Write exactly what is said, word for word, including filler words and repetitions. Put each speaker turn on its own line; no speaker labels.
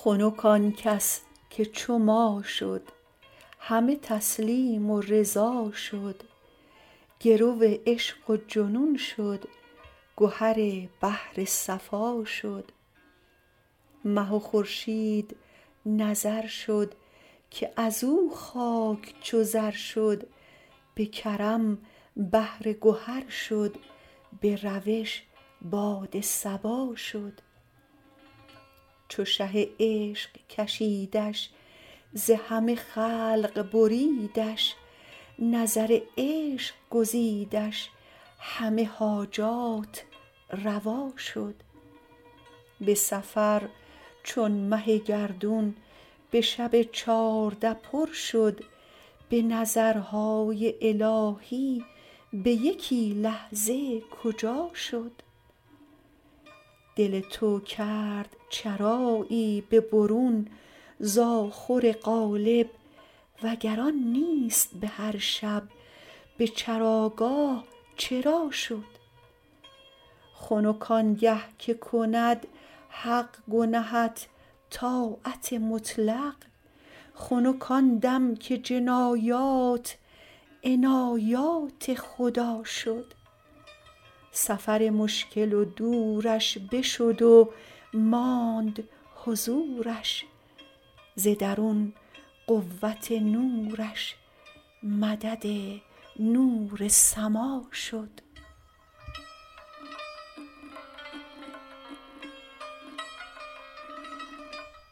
خنک آن کس که چو ما شد همه تسلیم و رضا شد گرو عشق و جنون شد گهر بحر صفا شد مه و خورشید نظر شد که ازو خاک چو زر شد به کرم بحر گهر شد به روش باد صبا شد چو شه عشق کشیدش ز همه خلق بریدش نظر عشق گزیدش همه حاجات روا شد به سفر چون مه گردون به شب چارده پر شد به نظرهای الهی به یکی لحظه کجا شد دل تو کرد چرایی به برون ز آخور قالب وگر آن نیست به هر شب به چراگاه چرا شد خنک آنگه که کند حق گنهت طاعت مطلق خنک آن دم که جنایات عنایات خدا شد سفر مشکل و دورش بشد و ماند حضورش ز درون قوت نورش مدد نور سما شد